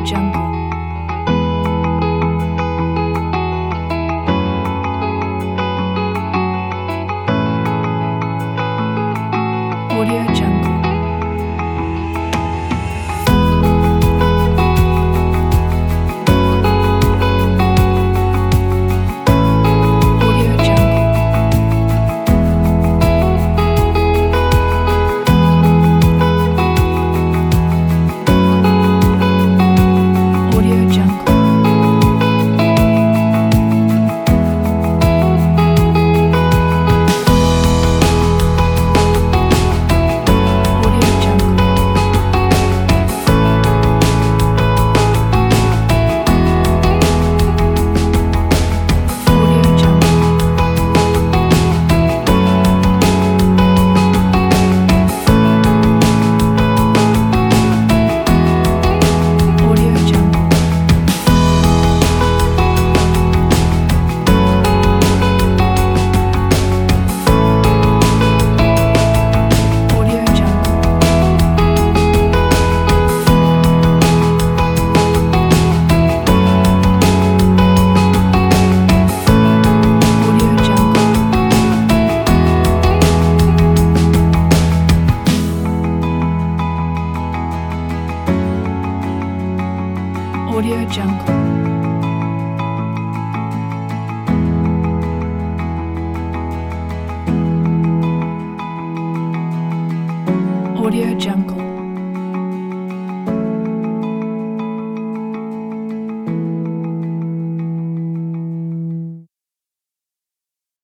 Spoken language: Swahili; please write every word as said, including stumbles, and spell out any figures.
Jungle. Audio Jungle. Audio Jungle. Audio Jungle. Audio Jungle. Audio Jungle. Audio Jungle. Audio Jungle. Audio Jungle. Audio Jungle. Audio Jungle.